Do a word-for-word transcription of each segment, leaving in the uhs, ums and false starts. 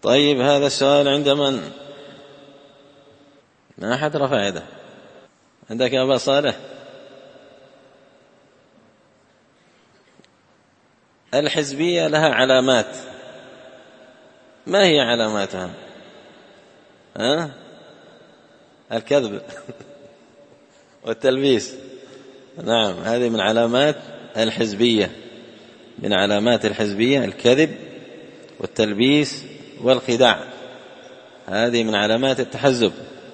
طيب هذا السؤال عند من؟ ما أحد رفع يده. عندك يا أبا صالح؟ الحزبية لها علامات، ما هي علاماتها؟ ها؟ الكذب والتلبيس. نعم، هذه من علامات الحزبية، من علامات الحزبية الكذب والتلبيس والخداع، هذه من علامات التحزب.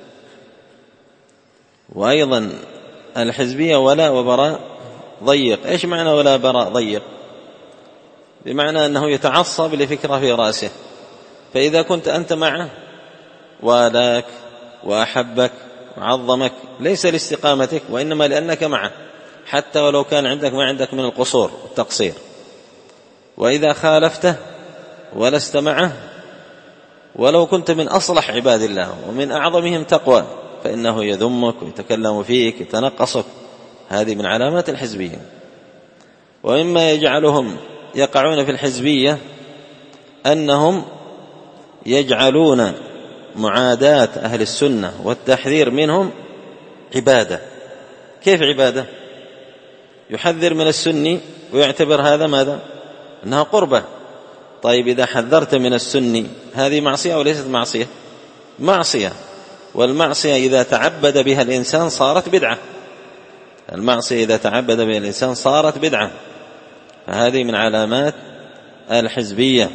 وأيضا الحزبية ولاء وبراء ضيق. إيش معنى ولاء وبراء ضيق؟ بمعنى أنه يتعصب لفكرة في رأسه، فإذا كنت أنت معه والاك وأحبك وعظمك ليس لاستقامتك وإنما لأنك معه، حتى ولو كان عندك ما عندك من القصور والتقصير. وإذا خالفته ولست معه ولو كنت من أصلح عباد الله ومن أعظمهم تقوى فإنه يذمك ويتكلم فيك يتنقصك. هذه من علامات الحزبية. ومما يجعلهم يقعون في الحزبية أنهم يجعلون معاداة أهل السنة والتحذير منهم عبادة. كيف عبادة؟ يحذر من السني ويعتبر هذا ماذا؟ أنها قربة. طيب إذا حذرت من السني هذه معصية أو ليست معصية؟ معصية. والمعصية إذا تعبد بها الإنسان صارت بدعة. المعصية إذا تعبد بها الإنسان صارت بدعة. فهذه من علامات الحزبية.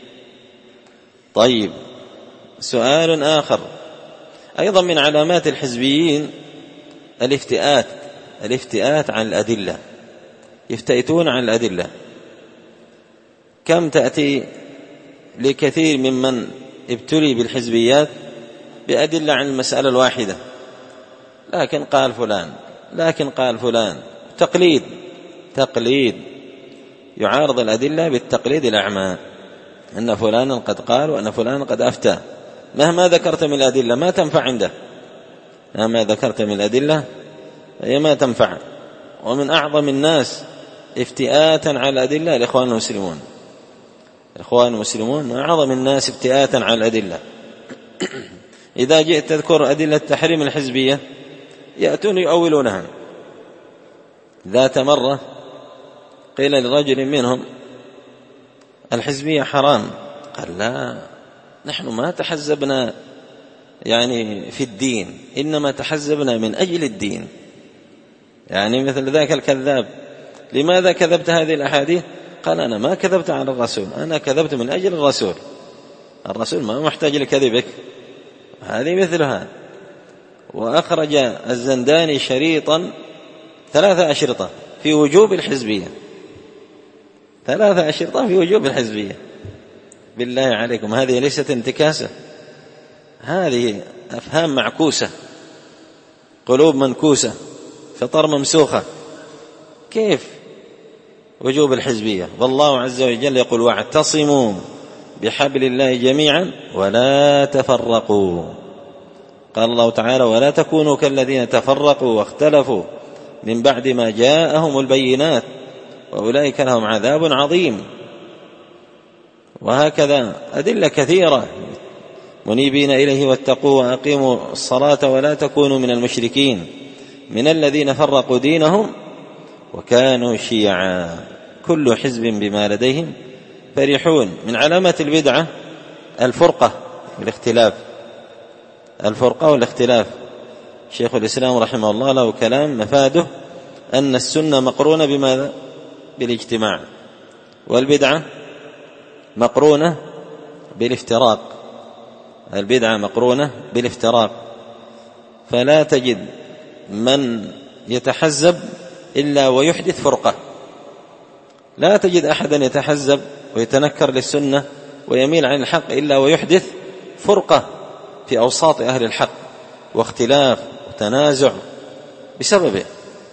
طيب سؤال آخر أيضا من علامات الحزبيين الافتئات. الافتئات عن الأدلة، يفتئتون عن الأدلة. كم تأتي لكثير ممن ابتلي بالحزبيات بأدلة عن المسألة الواحدة، لكن قال فلان لكن قال فلان تقليد تقليد يعارض الأدلة بالتقليد الأعمى، أن فلانا قد قال وأن فلانا قد أفتى. مهما ذكرت من الأدلة ما تنفع عنده، مهما ذكرت من الأدلة هي ما تنفع. ومن أعظم الناس افتئاتا على الأدلة الإخوان المسلمون. الإخوان المسلمون من أعظم الناس افتئاتا على الأدلة. إذا جئت تذكر أدلة تحريم الحزبية يأتون يؤولونها. ذات مرة قيل لرجل منهم الحزبية حرام، قال لا، نحن ما تحزبنا يعني في الدين، إنما تحزبنا من أجل الدين. يعني مثل ذاك الكذاب، لماذا كذبت هذه الأحاديث؟ قال أنا ما كذبت على الرسول، أنا كذبت من أجل الرسول، الرسول ما محتاج لكذبك. هذه مثلها. وأخرج الزنداني شريطا ثلاثة أشرطة في وجوب الحزبية، ثلاثة أشرطة في وجوب الحزبية. بالله عليكم، هذه ليست انتكاسة، هذه أفهام معكوسة، قلوب منكوسة، فطر ممسوخة. كيف وجوب الحزبية؟ والله عز وجل يقول واعتصموا بحبل الله جميعا ولا تفرقوا. قال الله تعالى ولا تكونوا كالذين تفرقوا واختلفوا من بعد ما جاءهم البينات وأولئك لهم عذاب عظيم. وهكذا أدلة كثيرة، منيبين إليه واتقوا وأقيموا الصلاة ولا تكونوا من المشركين من الذين فرقوا دينهم وكانوا شيعا كل حزب بما لديهم فرحون. من علامات البدعة الفرقة والاختلاف، الفرقة والاختلاف. شيخ الإسلام رحمه الله له كلام مفاده أن السنة مقرونة بماذا؟ بالاجتماع، والبدعة مقرونة بالافتراق. البدعة مقرونة بالافتراق. فلا تجد من يتحزب إلا ويحدث فرقة، لا تجد أحدا يتحزب ويتنكر للسنة ويميل عن الحق إلا ويحدث فرقة في أوساط أهل الحق واختلاف وتنازع بسببه.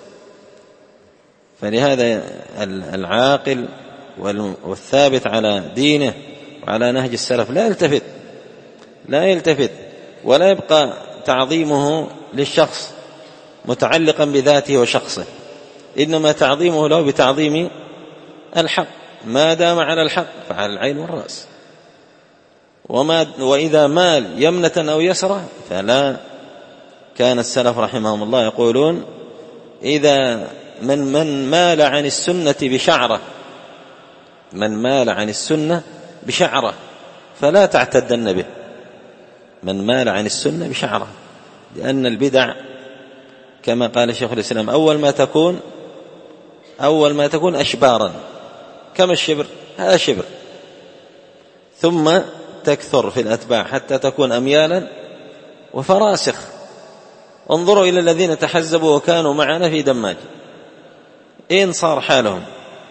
فلهذا العاقل والثابت على دينه وعلى نهج السلف لا يلتفت لا يلتفت ولا يبقى تعظيمه للشخص متعلقا بذاته وشخصه، إنما تعظيمه له بتعظيم الحق، ما دام على الحق فعلى العين والرأس. وما وإذا مال يمنة أو يسرة فلا. كان السلف رحمهم الله يقولون إذا من من مال عن السنة بشعرة من مال عن السنة بشعرة فلا تعتدن به. من مال عن السنة بشعرة، لأن البدع كما قال شيخ الإسلام أول ما تكون أول ما تكون أشبارا، كما الشبر، هذا شبر، ثم تكثر في الأتباع حتى تكون أميالا وفراسخ. انظروا إلى الذين تحزبوا وكانوا معنا في دماج، إن صار حالهم.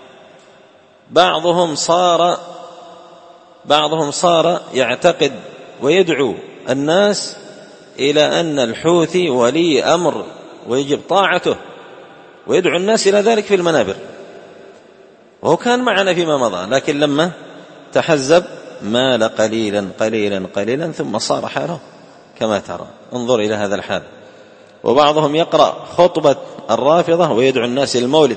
بعضهم صار بعضهم صار يعتقد ويدعو الناس إلى أن الحوثي ولي أمر ويجب طاعته، ويدعو الناس إلى ذلك في المنابر، وهو كان معنا فيما مضى، لكن لما تحزب مال قليلا قليلا قليلا ثم صار حاله كما ترى. انظر إلى هذا الحال. وبعضهم يقرأ خطبة الرافضة ويدعو الناس إلى المولد،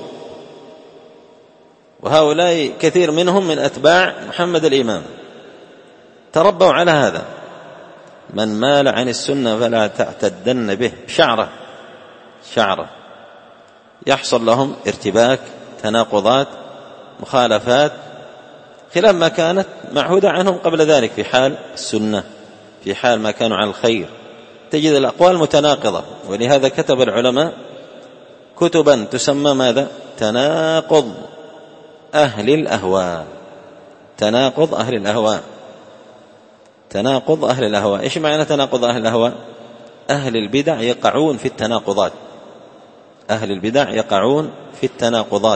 وهؤلاء كثير منهم من أتباع محمد الإمام تربوا على هذا. من مال عن السنة فلا تعتدن به شعره شعره يحصل لهم ارتباك، تناقضات، مخالفات، خلاف ما كانت معهودة عنهم قبل ذلك في حال السنة، في حال ما كانوا على الخير. تجد الأقوال متناقضة، ولهذا كتب العلماء كتبا تسمى ماذا؟ تناقض أهل الأهواء. تناقض أهل الأهواء تناقض أهل الأهواء إيش معنى تناقض أهل الأهواء؟ أهل البدع يقعون في التناقضات أهل البدع يقعون في التناقضات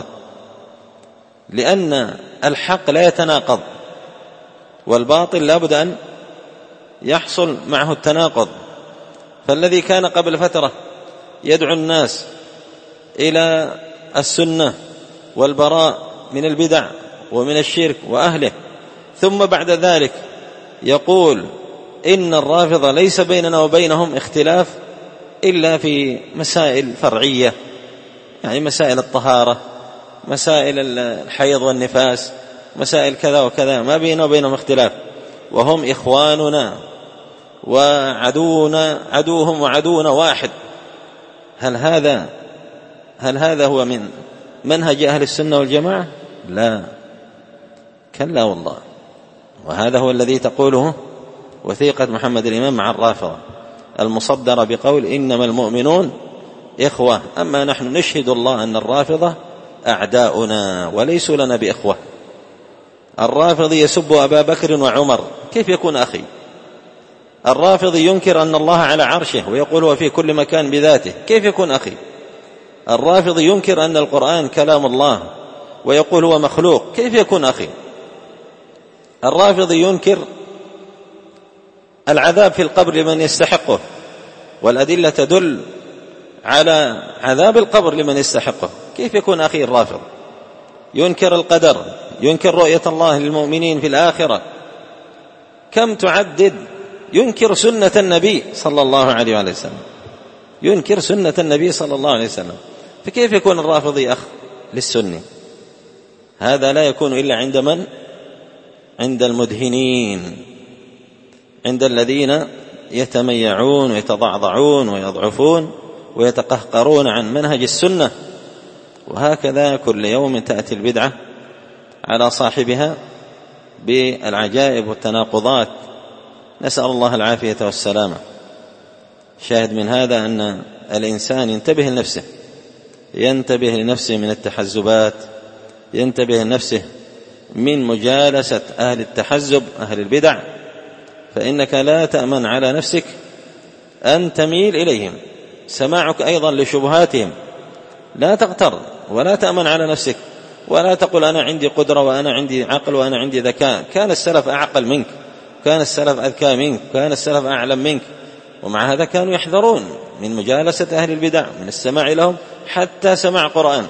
لأن الحق لا يتناقض، والباطل لا بد أن يحصل معه التناقض. فالذي كان قبل فترة يدعو الناس إلى السنة والبراء من البدع ومن الشرك وأهله، ثم بعد ذلك يقول إن الرافضة ليس بيننا وبينهم اختلاف إلا في مسائل فرعية، يعني مسائل الطهارة، مسائل الحيض والنفاس، مسائل كذا وكذا، ما بيننا وبينهم اختلاف، وهم إخواننا وعدونا عدوهم وعدونا واحد. هل هذا هل هذا هو من منهج أهل السنة والجماعة؟ لا، كلا والله. وهذا هو الذي تقوله وثيقة محمد الإمام مع الرافضة المصدرة بقول إنما المؤمنون إخوة. أما نحن نشهد الله أن الرافضة أعداؤنا وليسوا لنا بإخوة. الرافض يسب أبا بكر وعمر، كيف يكون أخي؟ الرافض ينكر أن الله على عرشه ويقول هو في كل مكان بذاته، كيف يكون أخي؟ الرافض ينكر أن القرآن كلام الله ويقول هو مخلوق، كيف يكون أخي؟ الرافض ينكر العذاب في القبر لمن يستحقه، والأدلة تدل على عذاب القبر لمن يستحقه، كيف يكون أخي الرافض؟ ينكر القدر، ينكر رؤية الله للمؤمنين في الآخرة، كم تعدد. ينكر سنة النبي صلى الله عليه وسلم، ينكر سنة النبي صلى الله عليه وسلم، فكيف يكون الرافضي أخ للسني؟ هذا لا يكون إلا عند من؟ عند المدهنين، عند الذين يتميعون ويتضعضعون ويضعفون ويتقهقرون عن منهج السنة. وهكذا كل يوم تأتي البدعة على صاحبها بالعجائب والتناقضات، نسأل الله العافية والسلامة. شاهد من هذا أن الإنسان ينتبه لنفسه، ينتبه لنفسه من التحزبات، ينتبه لنفسه من مجالسة أهل التحزب أهل البدع، فإنك لا تأمن على نفسك أن تميل إليهم. سماعك أيضا لشبهاتهم، لا تغتر ولا تأمن على نفسك، ولا تقول أنا عندي قدرة وأنا عندي عقل وأنا عندي ذكاء. كان السلف أعقل منك، كان السلف أذكى منك، كان السلف أعلم منك، ومع هذا كانوا يحذرون من مجالسة أهل البدع، من السماع لهم، حتى سماع قرآن.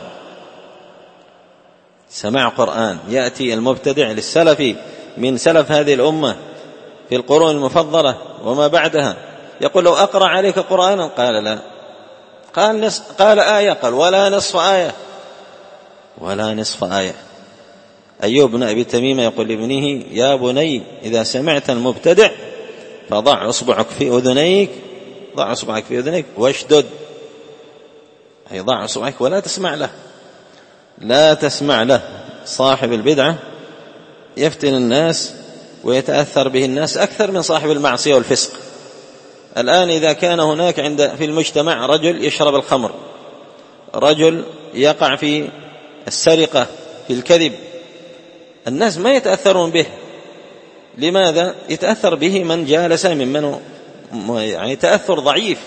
سماع قرآن يأتي المبتدع للسلف من سلف هذه الأمة في القرون المفضلة وما بعدها، يقول لو أقرأ عليك قرآنا، قال لا، قال, نصف قال آية، قال ولا نصف آية، ولا نصف آية. أيوب بن أبي تميمة يقول لابنه: يا بني إذا سمعت المبتدع فضع أصبعك في أذنيك ضع أصبعك في أذنيك واشدد، أي ضع أصبعك ولا تسمع له، لا تسمع له. صاحب البدعة يفتن الناس ويتأثر به الناس أكثر من صاحب المعصية والفسق. الآن إذا كان هناك عند في المجتمع رجل يشرب الخمر، رجل يقع في السرقة، في الكذب، الناس ما يتأثرون به. لماذا؟ يتأثر به من جالس ممن يعني تأثر ضعيف،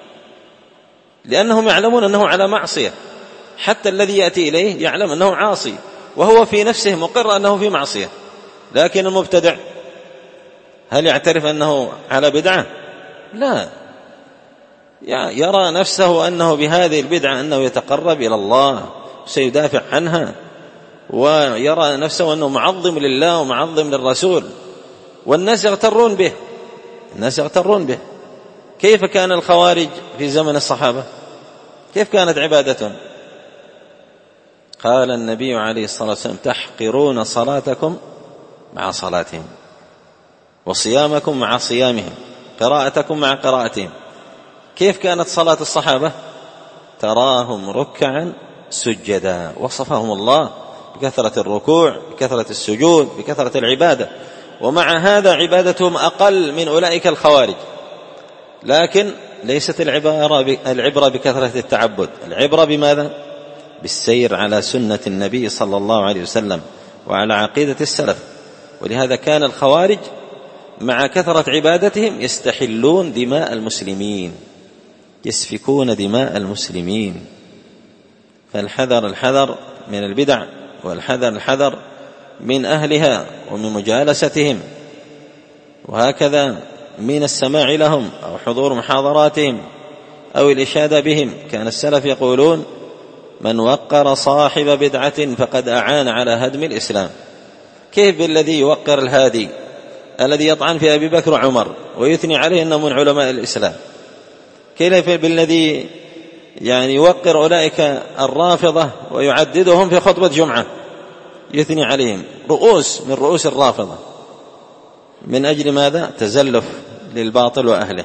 لأنهم يعلمون أنه على معصية. حتى الذي يأتي إليه يعلم أنه عاصي وهو في نفسه مقر أنه في معصية. لكن المبتدع هل يعترف أنه على بدعة؟ لا، يرى نفسه أنه بهذه البدعة أنه يتقرب إلى الله سيدافع عنها، ويرى نفسه أنه معظم لله ومعظم للرسول، والناس يغترون به الناس يغترون به. كيف كان الخوارج في زمن الصحابة؟ كيف كانت عبادتهم؟ قال النبي عليه الصلاة والسلام: تحقرون صلاتكم مع صلاتهم، وصيامكم مع صيامهم، قراءتكم مع قراءتهم. كيف كانت صلاة الصحابة؟ تراهم ركعا سجدا، وصفهم الله بكثرة الركوع، بكثرة السجود، بكثرة العبادة. ومع هذا عبادتهم أقل من أولئك الخوارج. لكن ليست العبرة بكثرة التعبد، العبرة بماذا؟ بالسير على سنة النبي صلى الله عليه وسلم وعلى عقيدة السلف. ولهذا كان الخوارج مع كثرة عبادتهم يستحلون دماء المسلمين، يسفكون دماء المسلمين. فالحذر الحذر من البدع، والحذر الحذر من أهلها ومن مجالستهم، وهكذا من السماع لهم أو حضور محاضراتهم أو الإشادة بهم. كان السلف يقولون: من وقر صاحب بدعة فقد أعان على هدم الإسلام. كيف بالذي يوقر الهادي الذي يطعن في أبي بكر وعمر ويثني عليه أنه من علماء الإسلام؟ كيف بالذي يعني يوقر أولئك الرافضة ويعددهم في خطبة جمعة يثني عليهم، رؤوس من رؤوس الرافضة، من أجل ماذا؟ تزلف للباطل وأهله.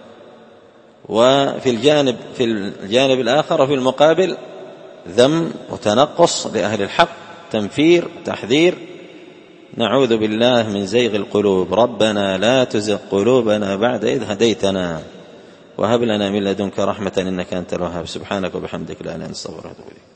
وفي الجانب في الجانب الآخر وفي المقابل ذم وتنقص لأهل الحق، تنفير، تحذير. نعوذ بالله من زيغ القلوب. ربنا لا تزغ قلوبنا بعد إذ هديتنا وهب لنا من لدنك رحمة إنك أنت الوهاب. سبحانك وبحمدك لا إله إلا أنت أستغفرك وأتوب إليك.